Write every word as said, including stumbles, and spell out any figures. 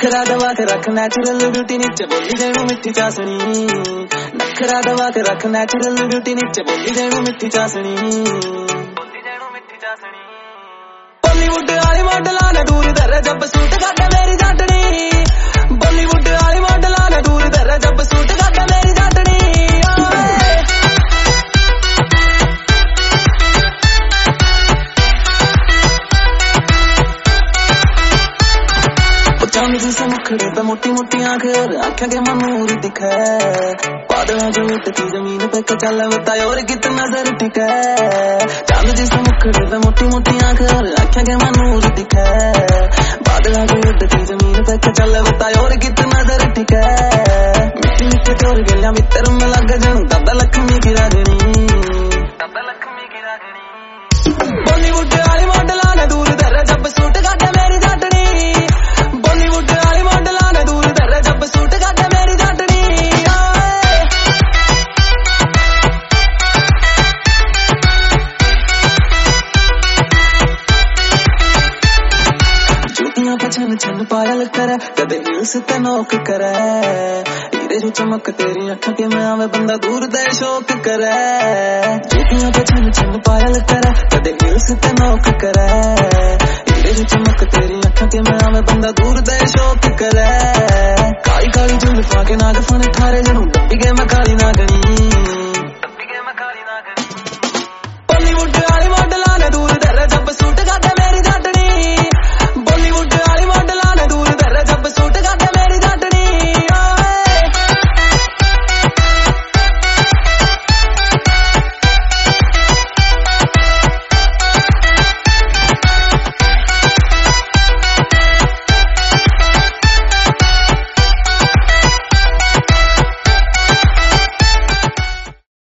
नखरा दबा के रख नेचुरल ब्यूटी नीचे बोली जेनू मिठी चासनी। नखरा दबा के रख नेचुरल ब्यूटी नीचे बोली जेनू मिठी चासनी। बॉलीवुड वाली मॉडलां ने दूर दर जब सूट करदे मेरी जाटनी। बॉलीवुड वाली मॉडलां ने दूर दर जब सूट करदे मेरी जाटनी। चांद जैसे मुखड़े पे मोटी मोटी आंखें और आंखें के मनूर दिखे। बादलों जो उठती जमीन पे के चल बताए और कितना नजर टिके। चांद जैसे मुखड़े पे मोटी मोटी आंखें और आंखें के मनूर दिखे। बादलों जो उठती जमीन पे के चल बताए और कितना नजर टिके। मिट्टी मिट्टी तोड़ गलियां मित्र में लग जनू दादा लक्ष्मी की रागनी। दादा लक्ष्मी की रागनी। बॉलीवुड वाली मॉडलां ने दूर दर जब सूट करदे मेरी जाटनी। बॉलीवुड वाली मॉडलां ने दूर दर जब सूट करदे मेरी जाटनी। जूतियां पे छन छन पायल करे कदे हिल्स ते नोक करे। हीरे जो चमक तेरी अखा के में आवे बंदा दूर दे शौक करे। जूतियां पे छन छन पायल करे कदे हिल्स ते नोक करे। हीरे जो चमक तेरी अखा के में आवे बंदा दूर दे शौक करे। काली काली जुल्फां के नाग फन ठारे जनू डब्बी के मैं काली नागनी।